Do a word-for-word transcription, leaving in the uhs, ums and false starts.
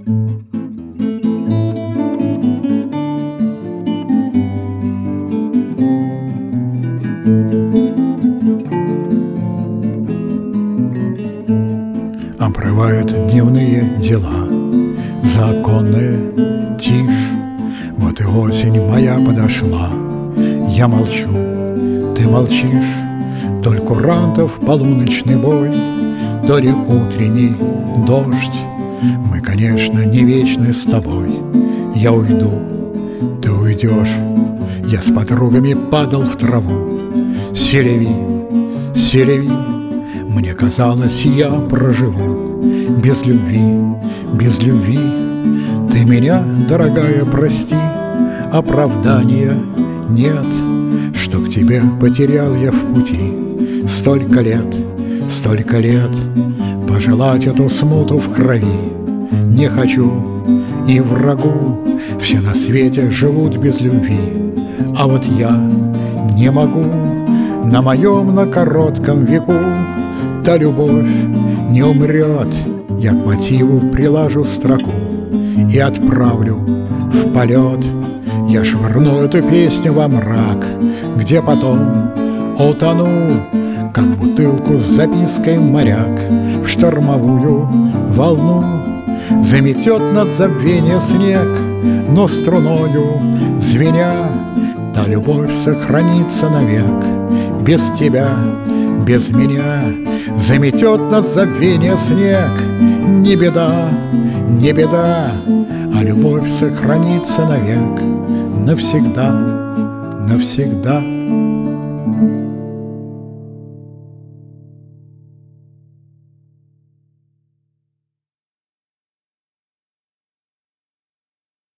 Обрывают дневные дела, законная тишь. Вот и осень моя подошла. Я молчу, ты молчишь. То ли курантов полуночный бой, то ли утренний дождь. Мы, конечно, не вечны с тобой. Я уйду, ты уйдешь. Я с подругами падал в траву. Селеви, селеви. Мне казалось, я проживу без любви, без любви. Ты меня, дорогая, прости, оправдания нет, что к тебе потерял я в пути. Столько лет, столько лет пожелать эту смуту в крови не хочу. И врагу все на свете живут без любви, а вот я не могу. На моем, на коротком веку та любовь не умрет. Я к мотиву прилажу строку и отправлю в полет. Я швырну эту песню во мрак, где потом утону, как бутылку с запиской моряк в штормовую волну. Заметет нас забвение снег, но струною звеня та любовь сохранится навек. Без тебя, без меня заметет нас забвение снег. Не беда, не беда, а любовь сохранится навек. Навсегда, навсегда.